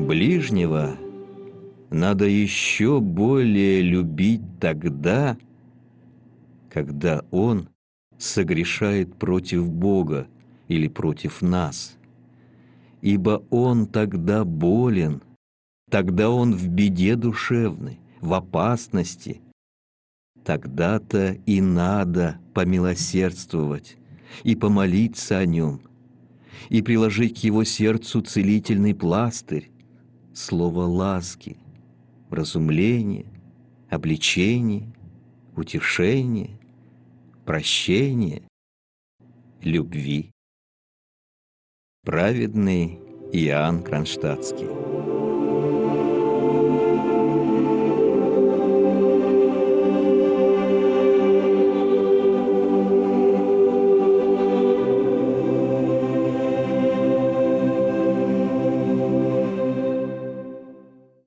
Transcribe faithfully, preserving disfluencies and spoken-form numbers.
Ближнего надо еще более любить тогда, когда он согрешает против Бога или против нас. Ибо он тогда болен, тогда он в беде душевной, в опасности. Тогда-то и надо помилосердствовать и помолиться о нем, и приложить к его сердцу целительный пластырь, слово ласки, вразумление, обличение, утешение, прощение, любви. Праведный Иоанн Кронштадтский.